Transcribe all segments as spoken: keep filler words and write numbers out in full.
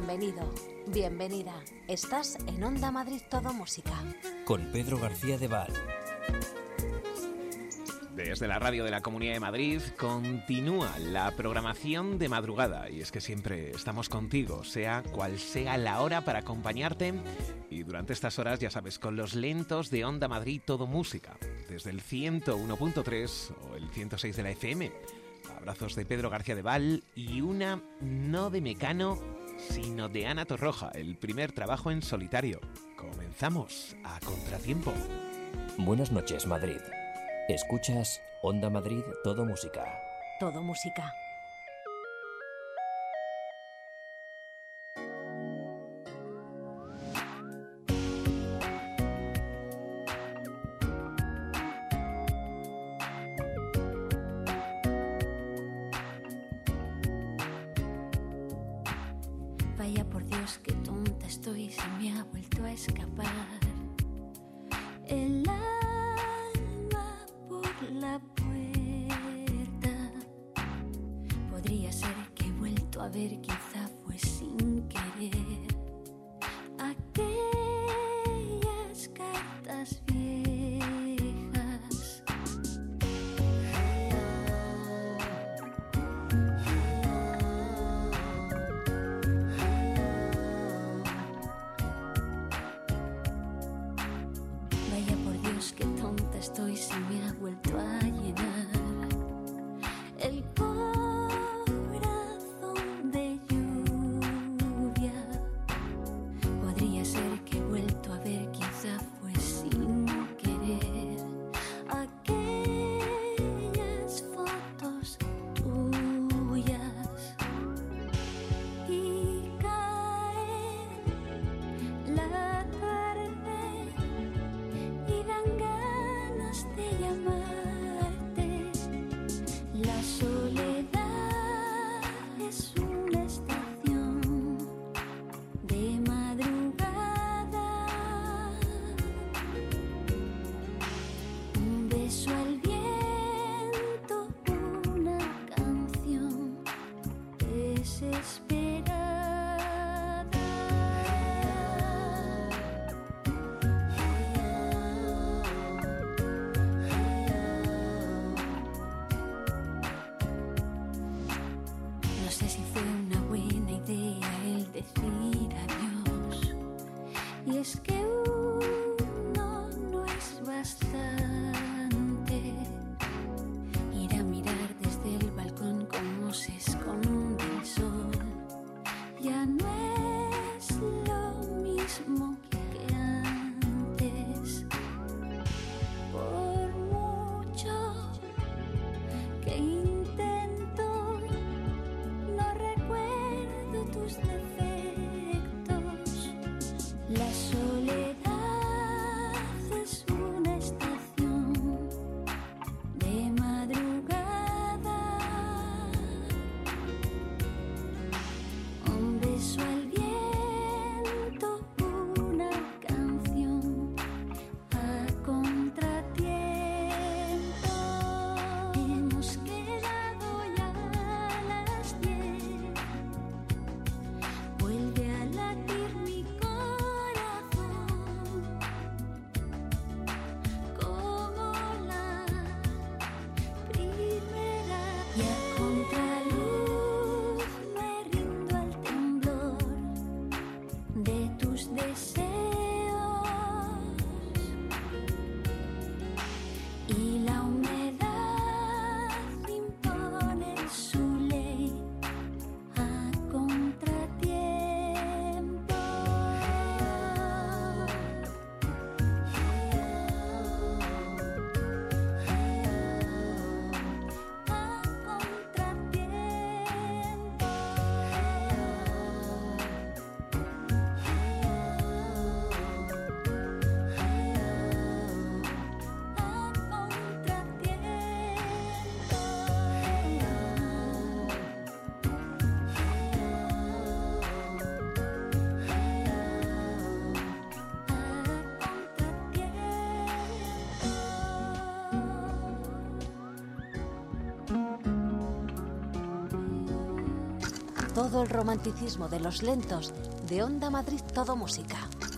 Bienvenido, bienvenida. Estás en Onda Madrid Todo Música. Con Pedro García de Val. Desde la radio de la Comunidad de Madrid continúa la programación de madrugada y es que siempre estamos contigo, sea cual sea la hora, para acompañarte, y durante estas horas, ya sabes, con los lentos de Onda Madrid Todo Música, desde el ciento uno punto tres o el ciento seis de la F M. Abrazos de Pedro García de Val y una no de Mecano, sino de Ana Torroja, el primer trabajo en solitario. Comenzamos a contratiempo. Buenas noches, Madrid. Escuchas Onda Madrid Todo Música. Todo Música. Vaya por Dios, qué tonta estoy, se me ha vuelto a escapar el alma por la puerta. Podría ser que he vuelto a ver, quizá fue sin querer, aquellas cartas viejas. Vaya por Dios, qué tonta estoy, se me ha vuelto a llenar el corazón de lluvia. Podría ser que he vuelto a ver, quizá fue sin querer, aquellas fotos tuyas. Y cae la tarde y dan ganas de llamarte. La soledad es una estación de madrugada. Un beso al viento, una canción desesperada. No sé si fue una buena idea el decir adiós, y es que uno no es bastante. Ir a mirar desde el balcón cómo se esconde el sol ya no es lo mismo que antes. Por mucho que intento, no recuerdo tus defectos. La soledad es una estación de madrugada. Un beso al viento, una canción a contratiempo. Hemos quedado ya a las diez. Vuelve a latir mi corazón como la primera. Y a contraluz me rindo al temblor de tus deseos. Y la humedad impone su ley a contratiempo. A contratiempo. todo el romanticismo de los lentos de Onda Madrid Todo Música.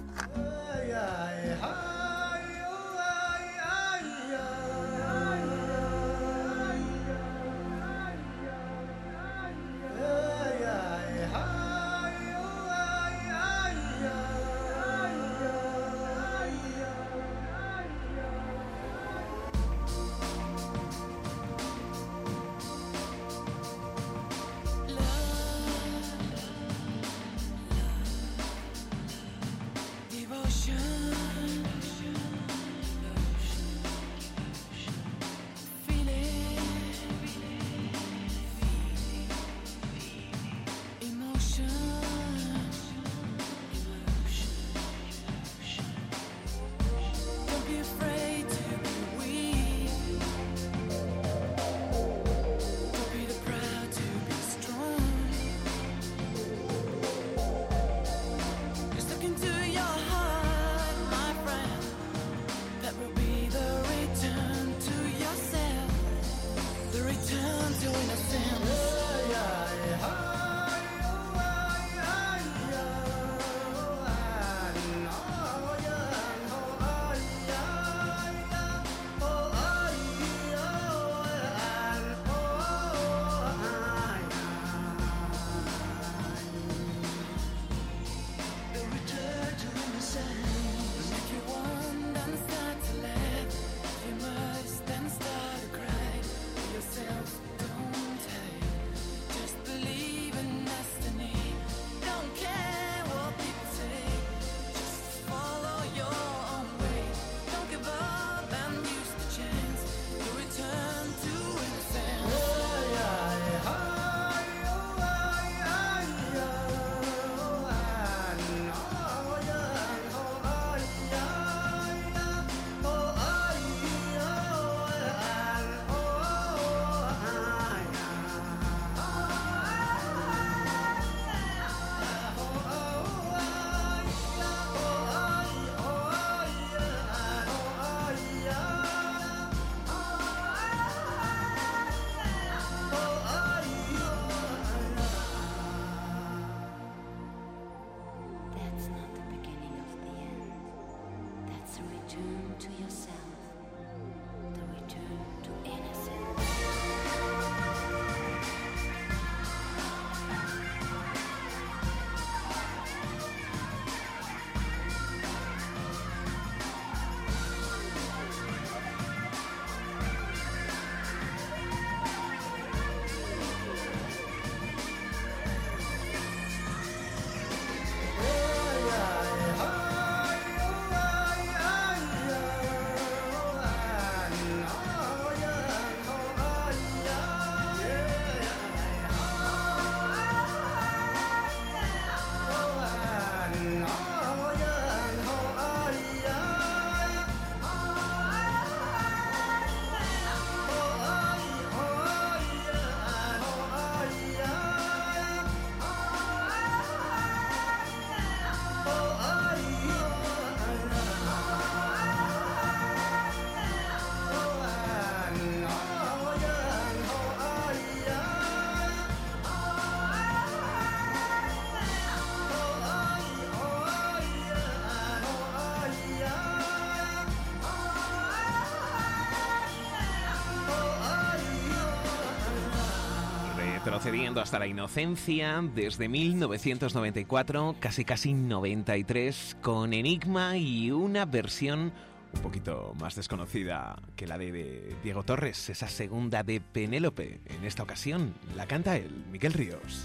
Retrocediendo hasta la inocencia desde mil novecientos noventa y cuatro, casi casi noventa y tres, con Enigma y una versión un poquito más desconocida que la de, de Diego Torres, esa segunda de Penélope. En esta ocasión la canta él, Miguel Ríos.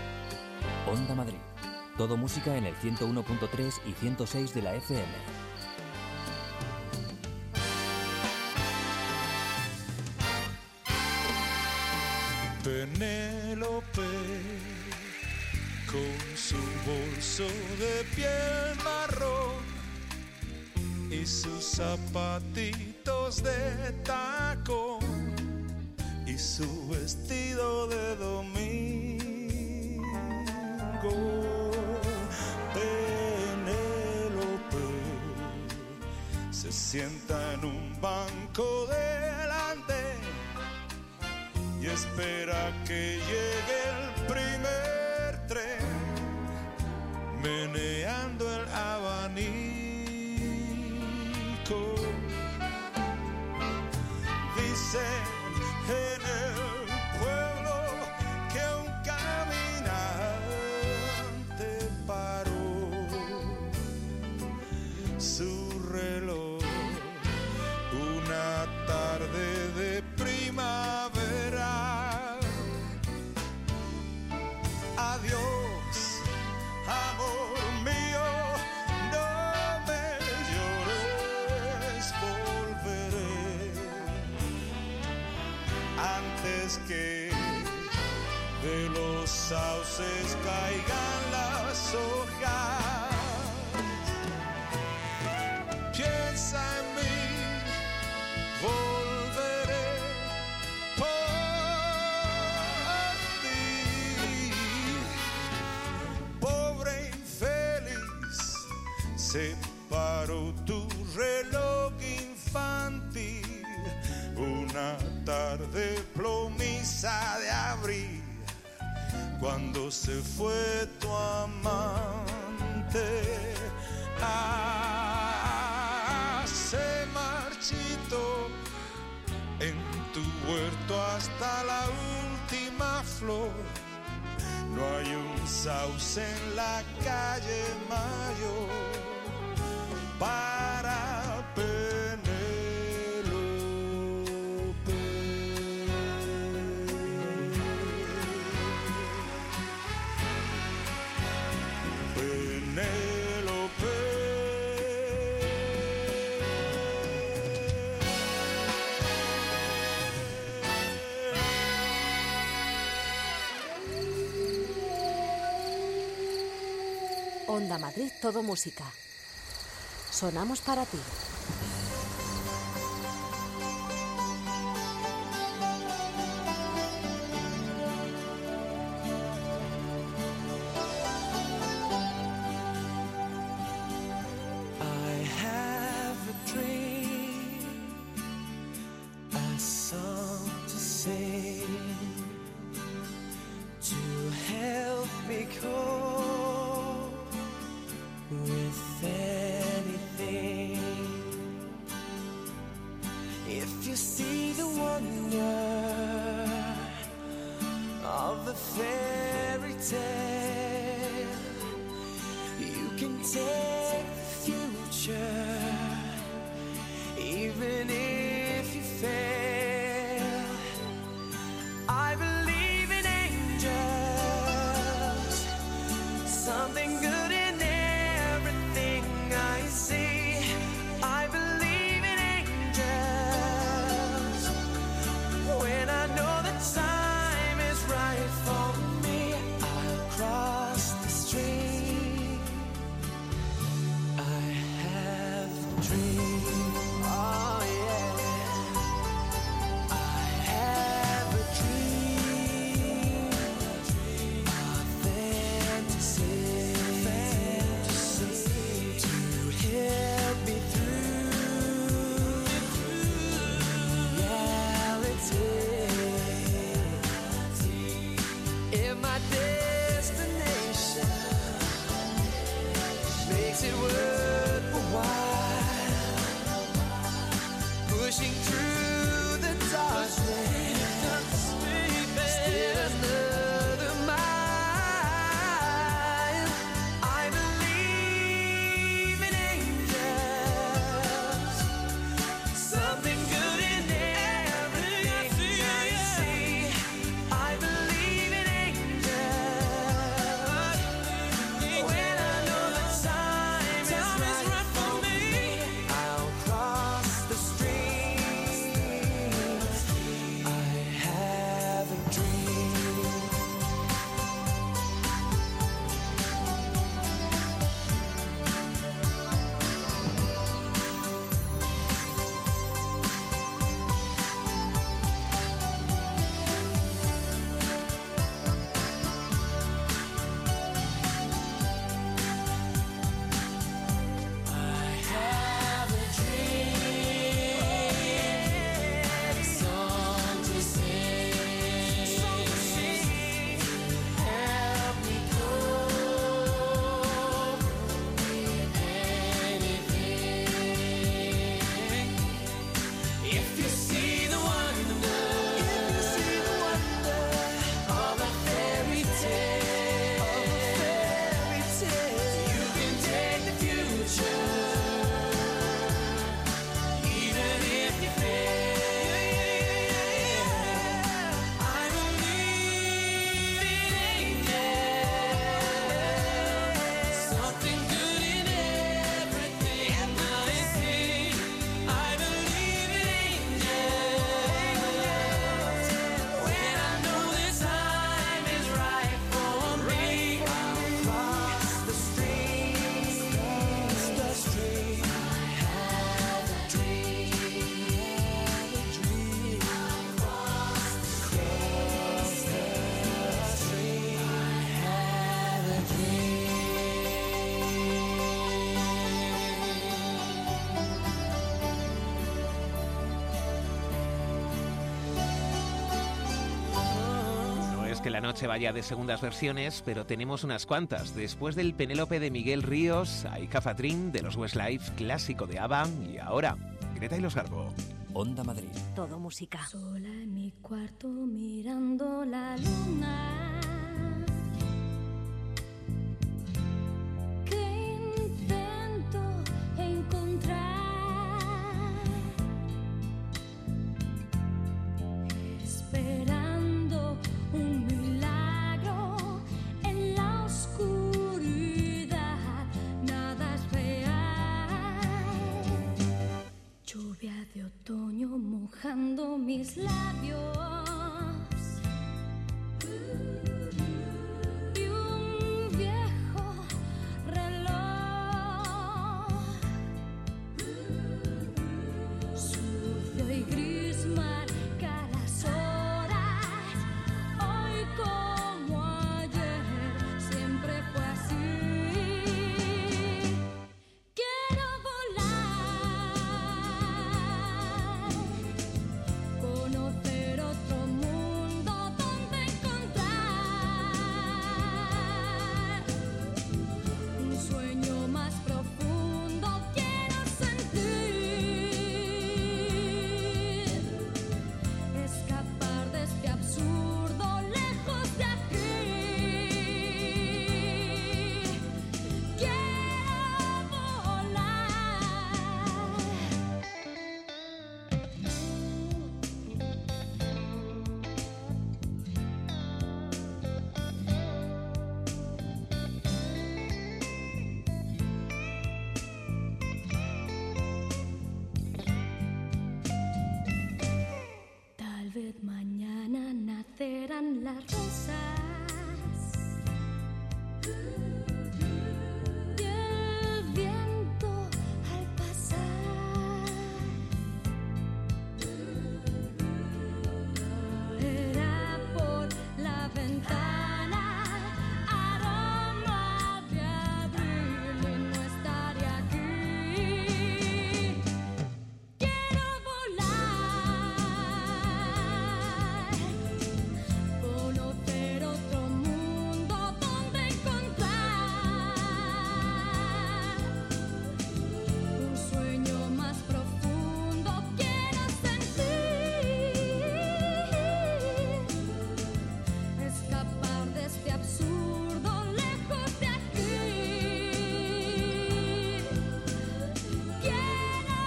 Onda Madrid. Todo música en el ciento uno punto tres y ciento seis de la F M. Penélope, con su bolso de piel marrón y sus zapatitos de tacón y su vestido de domingo. Penélope se sienta en un banco delante y espera que llegue el primer meneando el abanico. Dicen en el pueblo que un caminante paró su reloj una tarde de primavera. Adiós, amor mío, no me llores, volveré antes que de los sauces caigan las hojas. Piensa en mí, volveré por ti. Pobre infeliz, se paró tu reloj infantil una tarde plomiza de abril, cuando se fue tu amante. Ah, se marchitó en tu huerto hasta la última flor. No hay un sauce en la calle Mayor para Penélope. Penélope. Onda Madrid, todo música. Sonamos para ti. I have a dream, a song to sing, to help me cope with anything. If you see the wonder of the fairy tale, you can take the future, even if you fail. I believe in angels, something good in everything I see. I believe in angels, when I know the time is right for me. I'll cross the stream. I have a dream. Oh yeah. I have a dream. A fantasy. Fantasy. To help me through reality. If my destination makes it worth a while, que la noche vaya de segundas versiones, pero tenemos unas cuantas. Después del Penélope de Miguel Ríos, hay Catherine de los Westlife, clásico de ABBA, y ahora, Greta y los Garbo. Onda Madrid. Todo música. Sola en mi cuarto mirando la luna. Que intento encontrar. Esperando un milagro en la oscuridad. Nada es real. Lluvia de otoño mojando mis labios. Y un viejo reloj sucio y gris marca las horas. Hoy como ayer siempre fue así. Quiero volar, conocer otro mundo donde encontrar un sueño más profundo. Quiero sentir, escapar de este absurdo lejos de aquí. Quiero volar. Tal vez mañana nacerán las rosas y el viento al pasar era por la ventana aroma de abril y no estaré aquí. Quiero volar, conocer otro mundo donde encontrar un sueño más profundo. Quiero sentir, escapar de este absurdo lejos de aquí. Quiero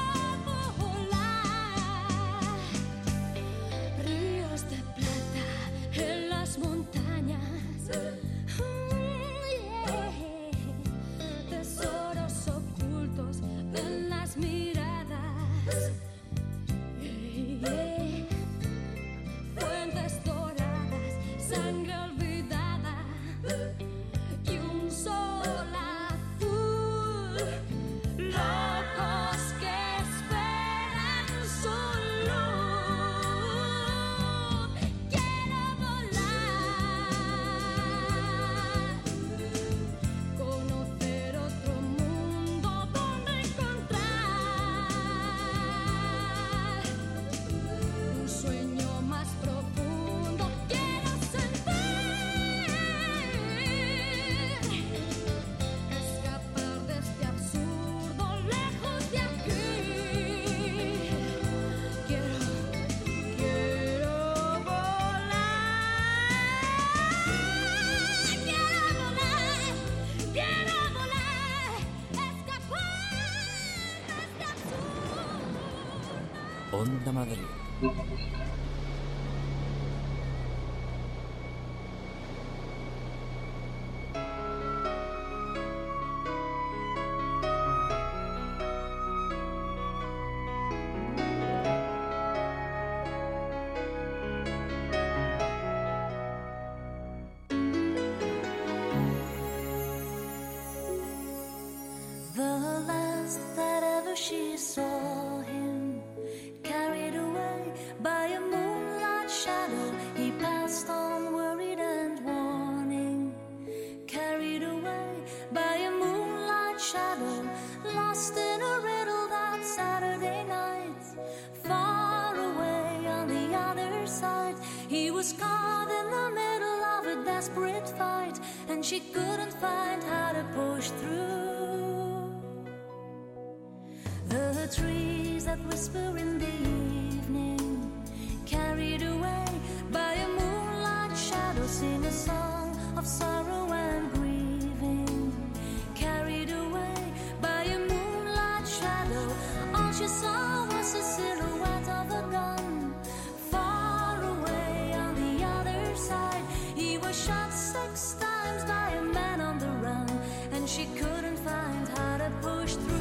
volar, ríos de plata en las montañas. Mm, yeah. Tesoros ocultos en las miradas. Yeah, yeah. Fuentes doradas, sangre olvidada y un sol azul. Locos que esperan su luz. Quiero volar, conocer otro mundo donde encontrar un sueño más profundo. Quiero sentir, escapar de este absurdo lejos de aquí. Quiero, quiero volar, quiero volar, quiero volar, escapar de este absurdo. Onda Madrid. The last that ever she saw him, carried away by a moonlight shadow, he passed on worried and warning. Carried away by a moonlight shadow, lost in a riddle that Saturday night. Far away on the other side, he was caught in the middle of desperate fight, and she couldn't find how to push through. The trees that whisper in the evening, carried away by a moonlight shadow, sing a song of sorrow and grieving. Carried away by a moonlight shadow, all she saw was a silhouette of a gun. Far away on the other side, he was shot six times by a man on the run, and she couldn't find how to push through.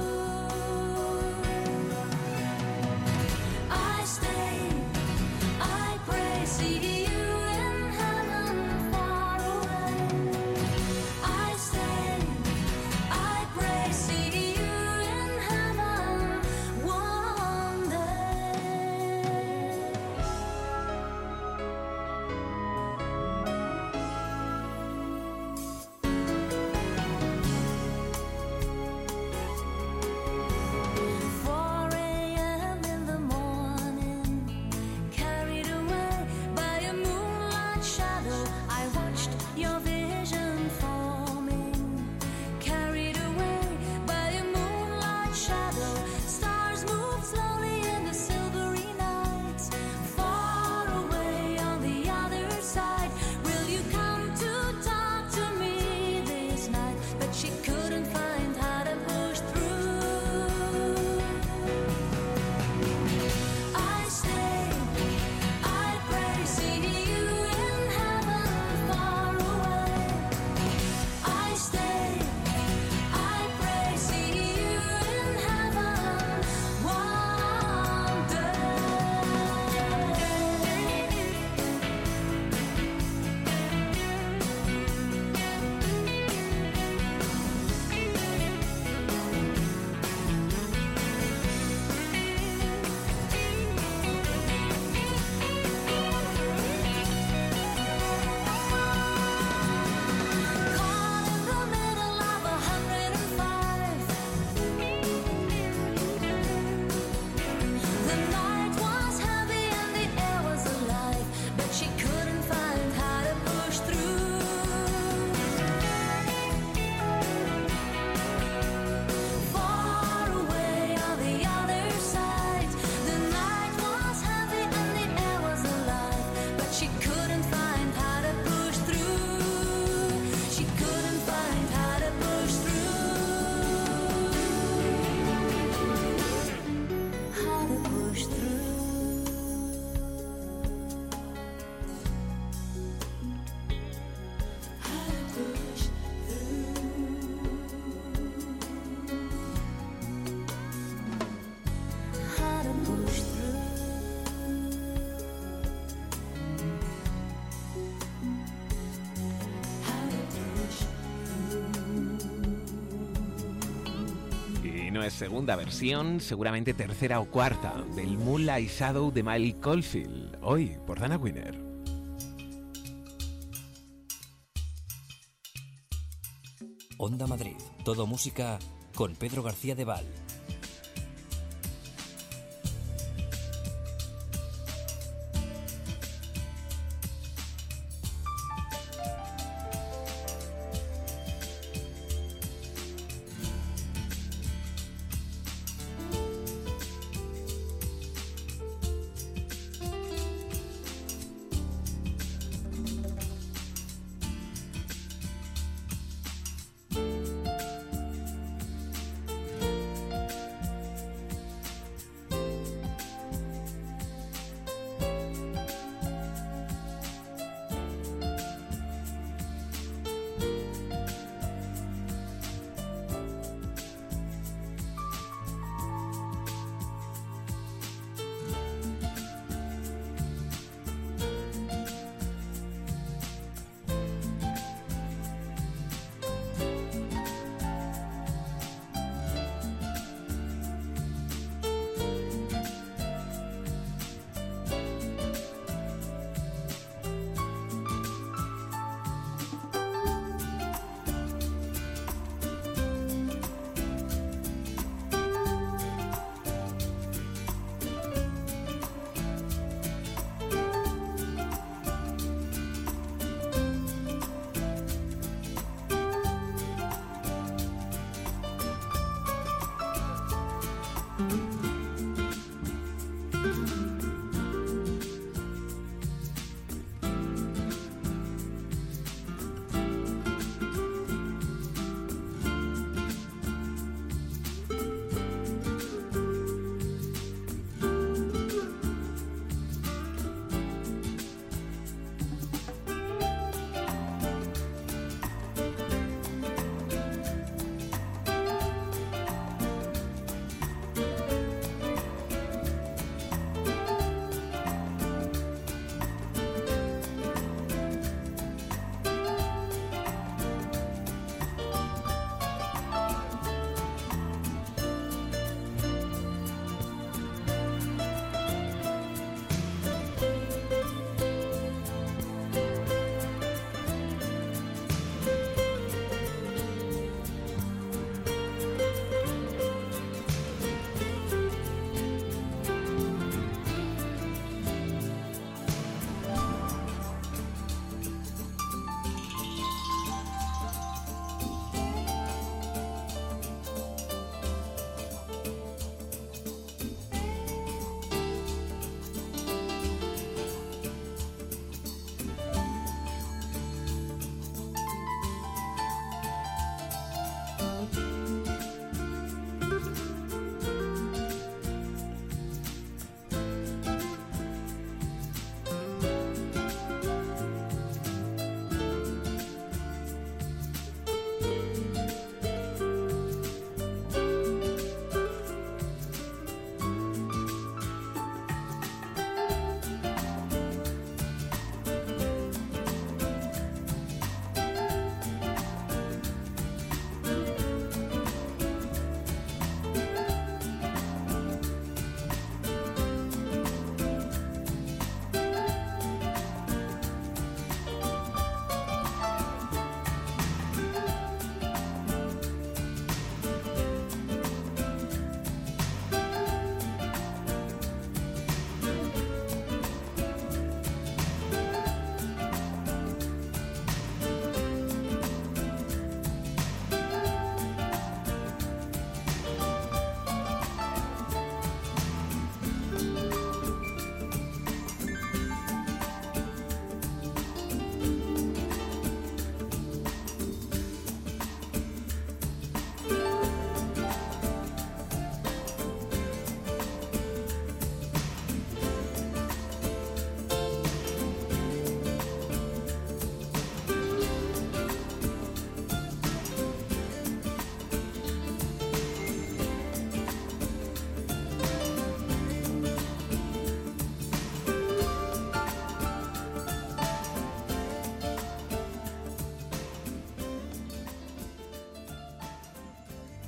I stay, I pray, see you in heaven far away. I stay, I pray, see you in heaven one day. four a.m. in the morning, carried away by a moonlight shadow, I watched your vision forming. Carried away by a moonlight shadow, stars move slowly in the silvery night. Far away on the other side, will you come to talk to me this night? But she couldn't find how to push through. I stay, I pray, see you in heaven far away. I stay, I pray, see you in heaven one day. Caught in the middle of a hundred and five, the night was heavy and the air was alive, but she couldn't find how to push through. Far away on the other side, the night was heavy and the air was alive, but she couldn't find how to push through. She couldn't find how to push through. How to push through. How to push through. How to push through. How to push Y no es segunda versión, seguramente tercera o cuarta, del Moonlight Shadow de Mike Oldfield, hoy por Dana Winner. Onda Madrid, todo música con Pedro García de Val.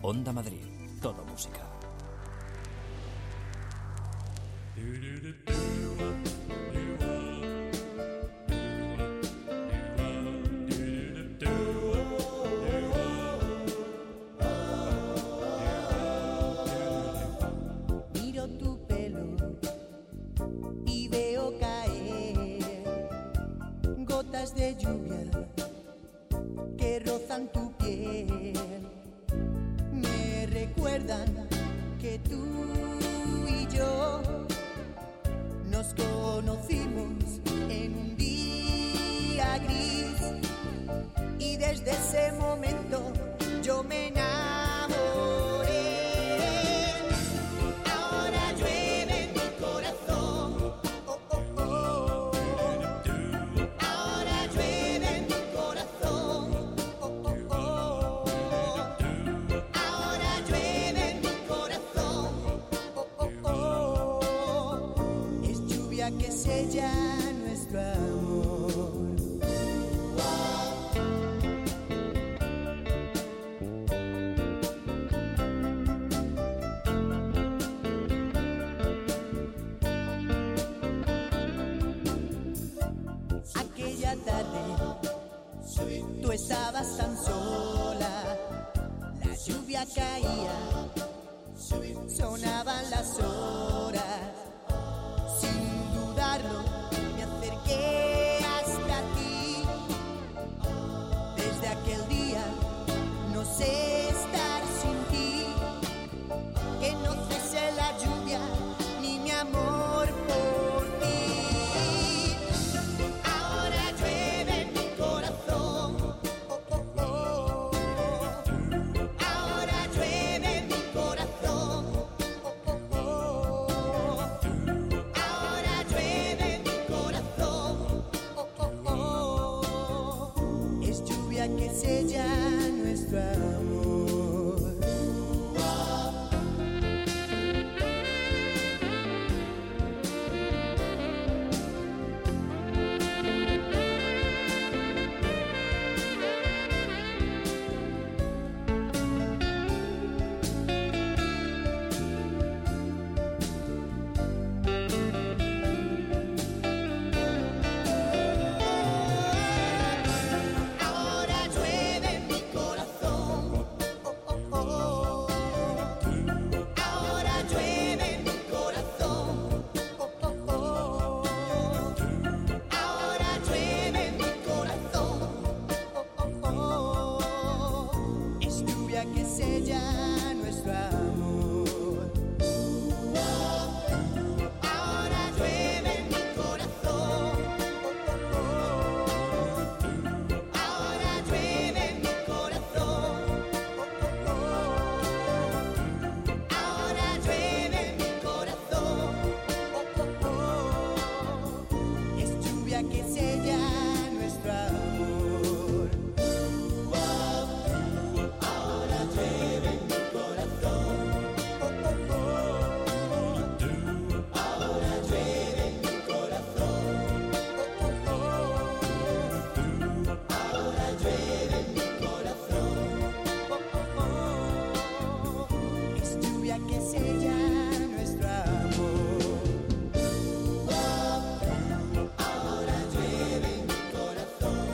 Onda Madrid, todo música. Miro tu pelo y veo caer gotas de lluvia que rozan tu piel. Me recuerdan que tú y yo nos conocimos en un día gris y desde ese momento yo me enamoré. Ahora llueve en mi corazón, oh, oh, oh. Ahora llueve en mi corazón, oh, oh, oh. Ahora llueve en mi corazón, oh, oh, oh. Es lluvia que sella nuestro amor. Aquella tarde tú estabas tan sola, la lluvia caía, sonaban las horas, sin dudarlo me acerqué hasta ti. Desde aquel día no sé estar sin ti, que no cese la lluvia ni mi amor por ti. Ahora llueve en mi corazón, oh, oh, oh. Ahora llueve en mi corazón, oh, oh, oh. Ahora llueve en mi corazón, oh, oh, oh. Es lluvia que sella nuestro amor. Ahora llueve en mi corazón, oh, oh, oh. Ahora llueve en mi corazón, oh, oh, oh. Ahora llueve en mi corazón, oh, oh, oh. Es lluvia que sella nuestro amor. Ahora llueve en mi corazón, oh, oh, oh. Ahora llueve en mi corazón, oh, oh, oh. Ahora llueve en mi corazón, oh, oh, oh. Es lluvia que sella nuestro amor. Ahora llueve en mi corazón, oh, oh, oh. Ahora llueve en mi corazón, oh, oh, oh. Ahora llueve en mi corazón, oh, oh, oh. Es lluvia que sella nuestro amor. Ahora llueve en mi corazón,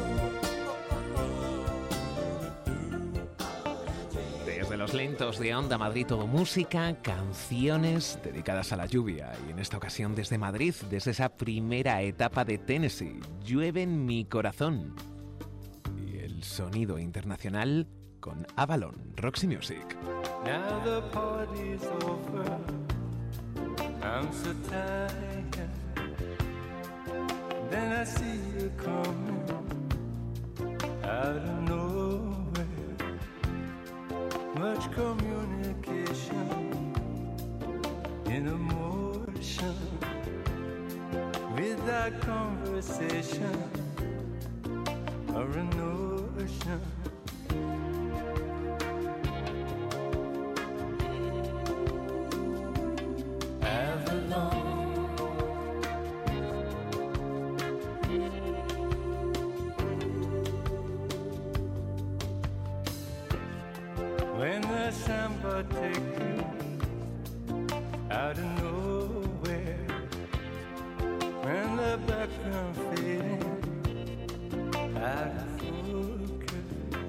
Desde los lentos de Onda Madrid Todo Música, canciones dedicadas a la lluvia. Y en esta ocasión desde Madrid, desde esa primera etapa de Tennessee, Llueve en mi corazón. Y el sonido internacional con Avalon, Roxy Music. Now the party's over. I'm so tired. Then I see you coming out of nowhere. Much communication in emotion. Without conversation or a notion. When the sun I take you out of nowhere. When the background fading out of focus,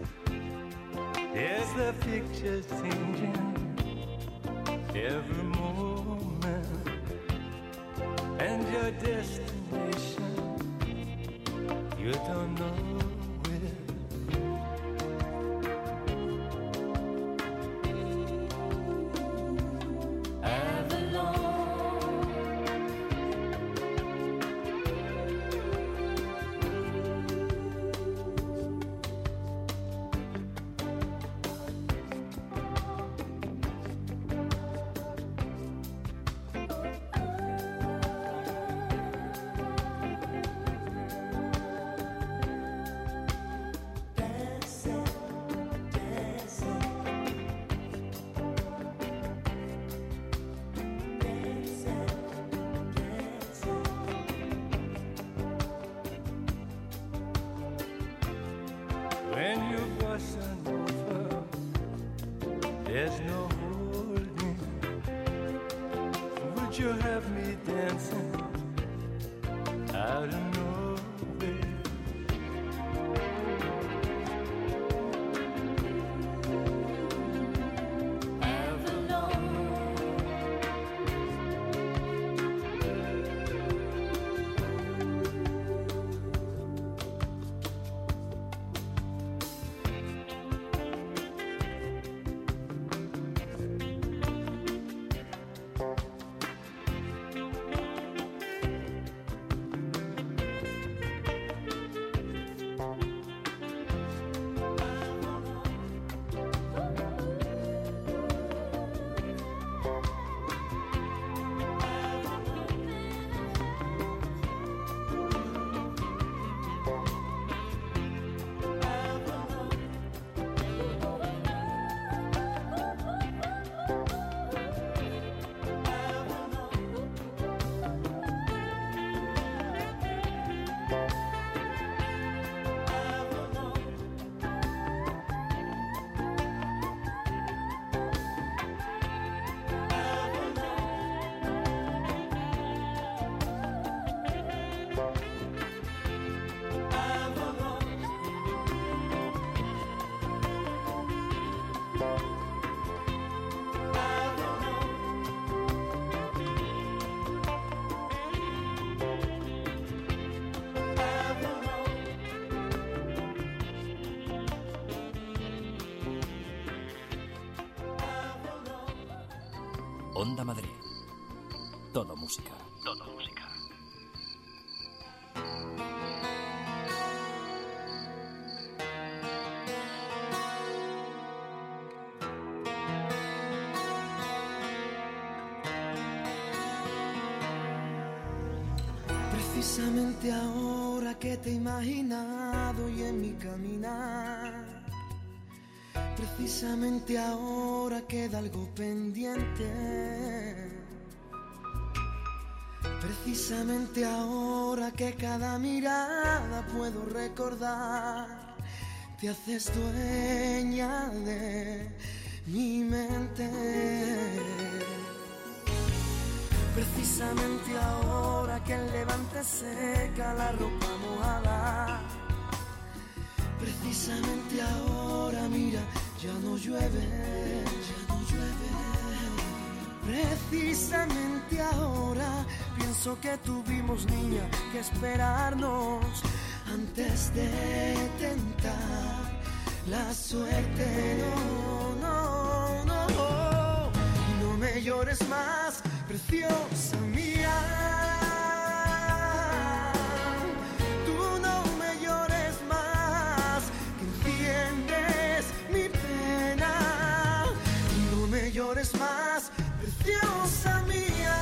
yes, the picture's changing every moment, and your destination you don't know where. When you bust over, there's no holding. Would you have me dancing out of nowhere? Onda Madrid. Todo música. Todo música. Precisamente ahora que te he imaginado y en mi caminar, precisamente ahora queda algo pendiente, precisamente ahora que cada mirada puedo recordar, te haces dueña de mi mente. Precisamente ahora que el levante seca la ropa mojada, precisamente ahora, mira, ya no llueve, ya no llueve. Precisamente ahora pienso que tuvimos, niña, que esperarnos antes de tentar la suerte. No, no, no, no me llores más, preciosa mía. Tú no me llores más, que enciendes mi pena. No me llores más, preciosa mía.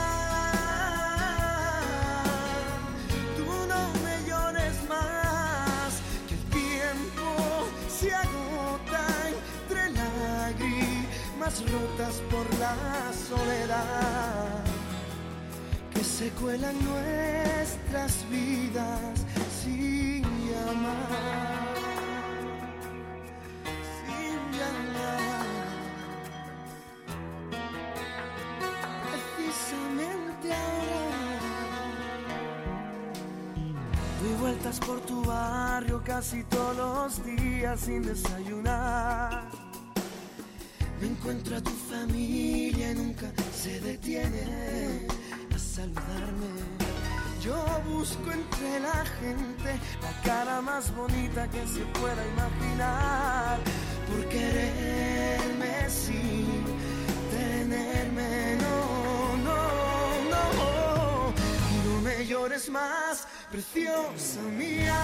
Tú no me llores más, que el tiempo se agota entre lágrimas rotas por la soledad que se cuelan nuestras vidas sin llamar, sin llamar. Pasas por tu barrio casi todos los días sin desayunar. Me encuentro a tu familia y nunca se detiene a saludarme. Yo busco entre la gente la cara más bonita que se pueda imaginar. Por quererme sin tenerme, no, no, no. No me llores más, preciosa mía.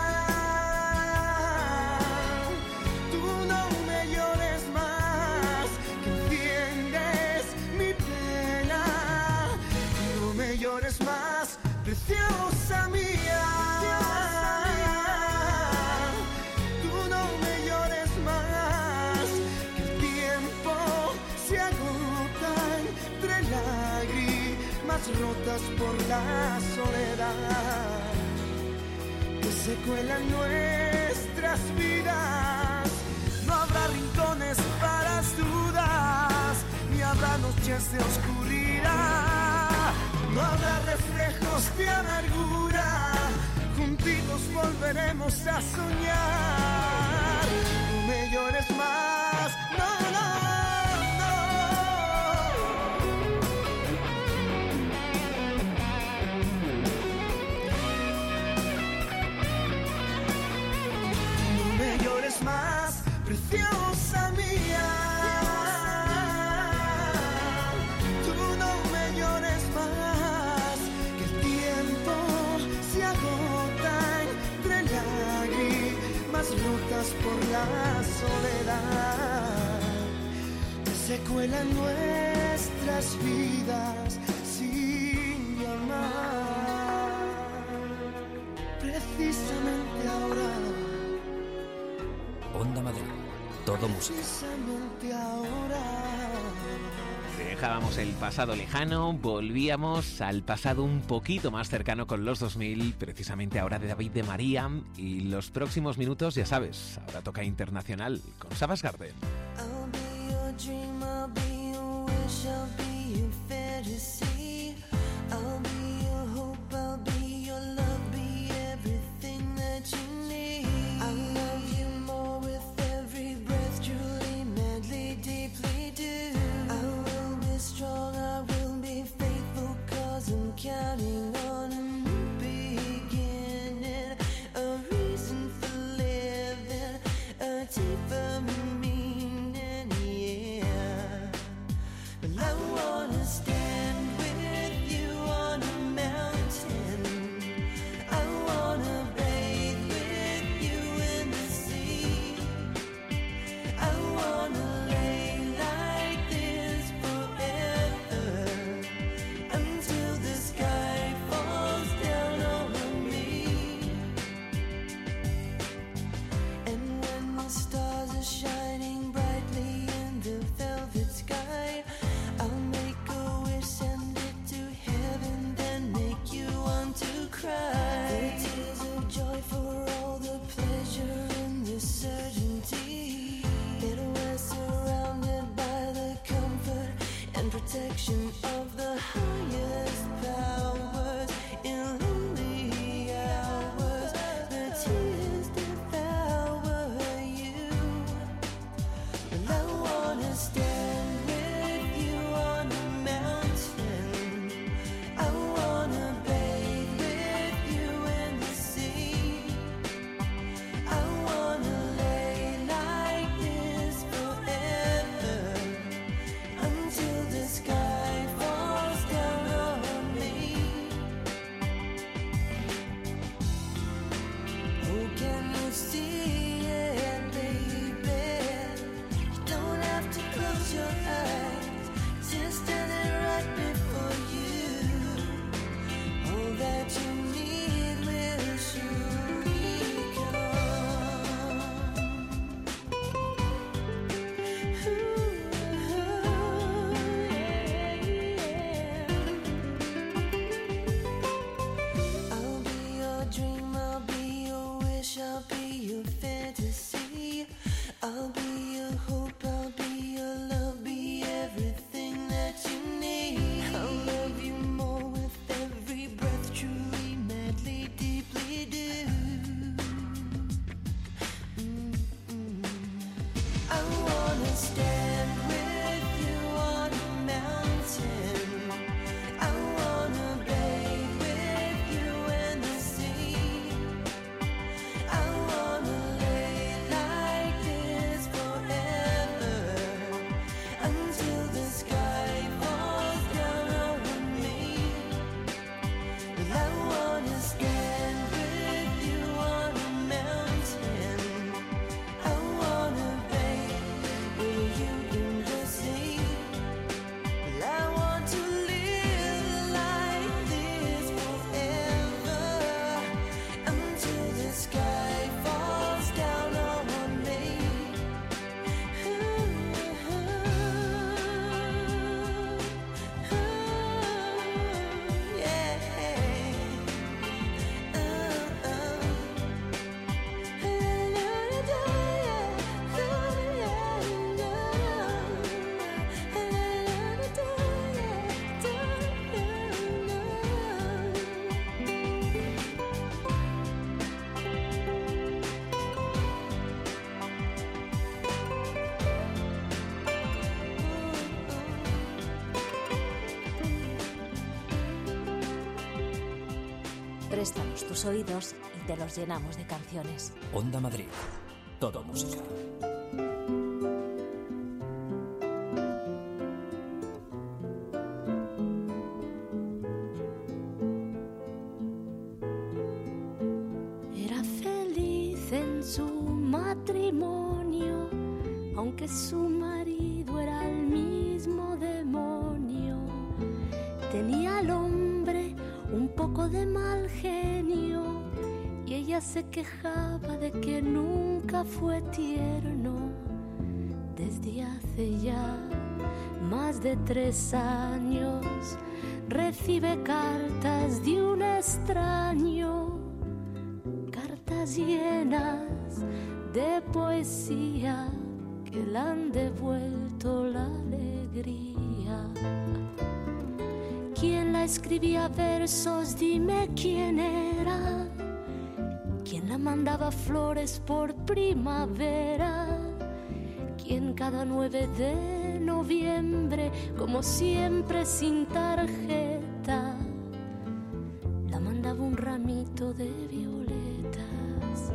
Tú no me llores más, que entiendes mi pena. No me llores más, preciosa mía. Tú no me llores más, que el tiempo se agota entre lágrimas rotas por la soledad que se cuelan nuestras vidas. No habrá rincones para las dudas, ni habrá noches de oscuridad. No habrá reflejos de amargura, juntitos volveremos a soñar. No me llores más, no, no, no. No me llores más, preciosa mía. Tú no me llores más, que el tiempo se agota entre lágrimas rotas por la soledad que se cuelan nuestras vidas sin llamar. Precisamente ahora, Onda Madrid, todo música. precisamente ahora. Dejábamos el pasado lejano, volvíamos al pasado un poquito más cercano con los dos mil, precisamente ahora de David de María, y los próximos minutos, ya sabes, ahora toca internacional con Savage Garden. I'll be your dream, I'll be your wish, I'll be your fantasy. I'll be your hope, I'll be your love, be everything that you need. I'll love you more with every breath, truly, madly, deeply do. I will be strong, I will be faithful, cause I'm counting on a new beginning, a reason for living, a deeper meaning, yeah. Well, I wanna stand with you on a mountain. I wanna bathe with you in the sea. I wanna lay like this forever until the sky falls down on me. And when the stars are shining brightly in the velvet sky, I'll make a wish, send it to heaven, then make you want to cry. The tears of joy for all the pleasure and the certainty that we're surrounded by the comfort and protection of the highest powers. In lonely hours, the tears devour you. Well, I wanna stand with you on a mountain. I wanna bathe with you in the sea. I wanna lay like this forever until the sky falls down on me. Préstanos tus oídos y te los llenamos de canciones. Onda Madrid. Todo música. Era feliz en su matrimonio, aunque su marido era el mismo demonio. Tenía al hombre un poco de mal genio y ella se quejaba de que nunca fue tierno. Desde hace ya más de tres años recibe cartas de un extraño, cartas llenas de poesía que le han devuelto la alegría. ¿Quién la escribía versos? Dime quién era. ¿Quién la mandaba flores por primavera? ¿Quién cada nueve de noviembre, como siempre sin tarjeta, la mandaba un ramito de violetas?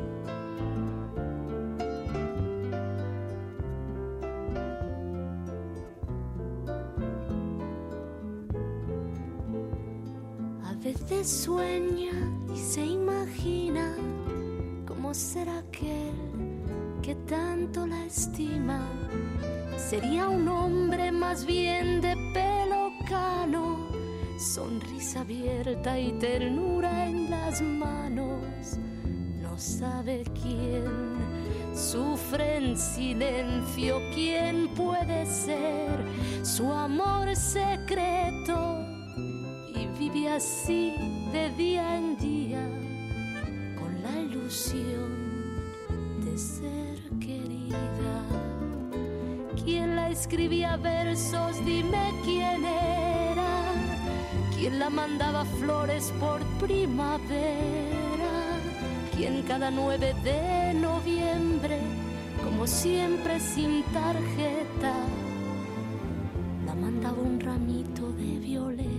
A veces sueña y se imagina cómo será aquel que tanto la estima. Sería un hombre más bien de pelo cano, sonrisa abierta y ternura en las manos. No sabe quién sufre en silencio, quién puede ser su amor secreto. Y vive así de día en día, con la ilusión de ser querida. ¿Quién la escribía versos? Dime quién era. ¿Quién la mandaba flores por primavera? ¿Quién cada nueve de noviembre, como siempre sin tarjeta, la mandaba un ramito de violetas?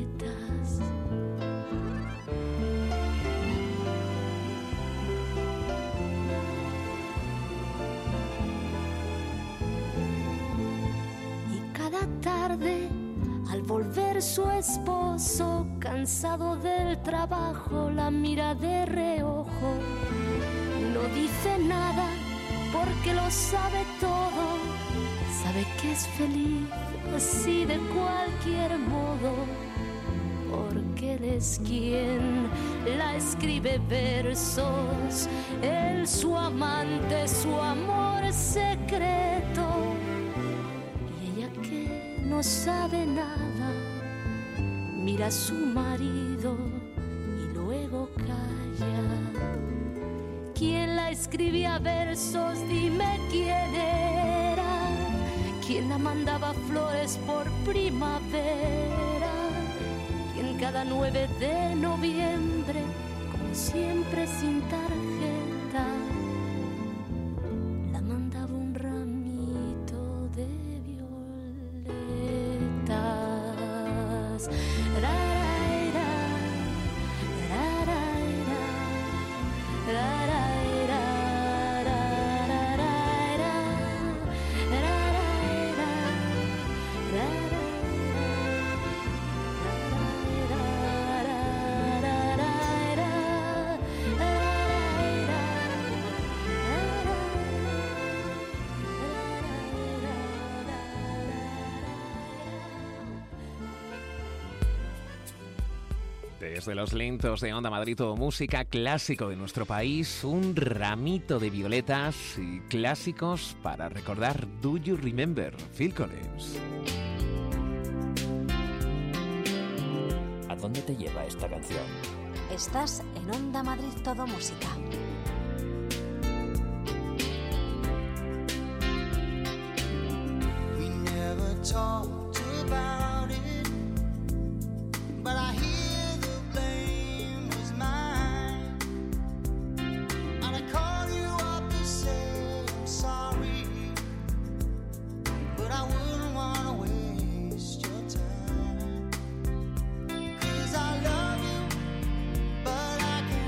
Tarde, al volver su esposo, cansado del trabajo, la mira de reojo. No dice nada porque lo sabe todo. Sabe que es feliz así de cualquier modo, porque él es quien la escribe versos. Él, su amante, su amor secreto. No sabe nada, mira a su marido y luego calla. ¿Quién la escribía versos? Dime quién era. ¿Quién la mandaba flores por primavera? ¿Quién cada nueve de noviembre, como siempre sin tarjeta, la mandaba un ramito de Desde los lentos de Onda Madrid, todo música, clásico de nuestro país, un ramito de violetas y clásicos para recordar. Do You Remember? Phil Collins. ¿A dónde te lleva esta canción? Estás en Onda Madrid, todo música. We never talked about it, but I hear I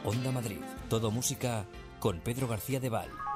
Onda Madrid. Todo música con Pedro García de Val.